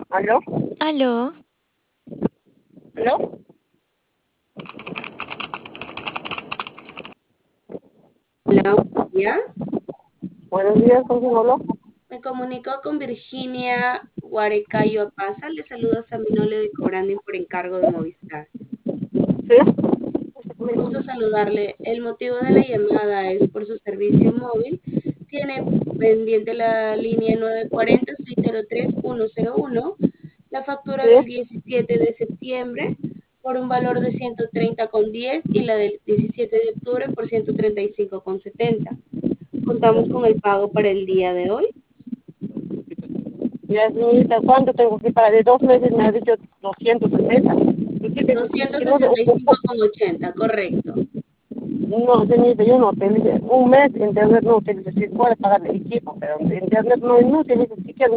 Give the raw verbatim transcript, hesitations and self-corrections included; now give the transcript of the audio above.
¿Aló? Aló, ¿Aló? Hola, buenos días. Buenos días, ¿con quién hablo? Me comunico con Virginia Guarecayo Apaza. Le saluda Saminole de Cobranding por encargo de Movistar. Sí. Gusto saludarle. El motivo de la llamada es por su servicio móvil. Tiene pendiente la línea nueve cuatro cero seis cero tres uno cero uno, la factura del Sí. diecisiete de septiembre por un valor de ciento treinta con diez y la del diecisiete de octubre por ciento treinta y cinco con setenta. Contamos con el pago para el día de hoy. Ya, señorita, ¿cuánto tengo que pagar? De dos meses me ha dicho doscientos sesenta. ¿Y qué tengo? doscientos Que no, sesenta y cinco con ochenta, correcto. no, señorita, yo no utilizo. Un mes internet no utilizo. Sí, puede pagar el equipo, pero internet no, no utilizo siquiera.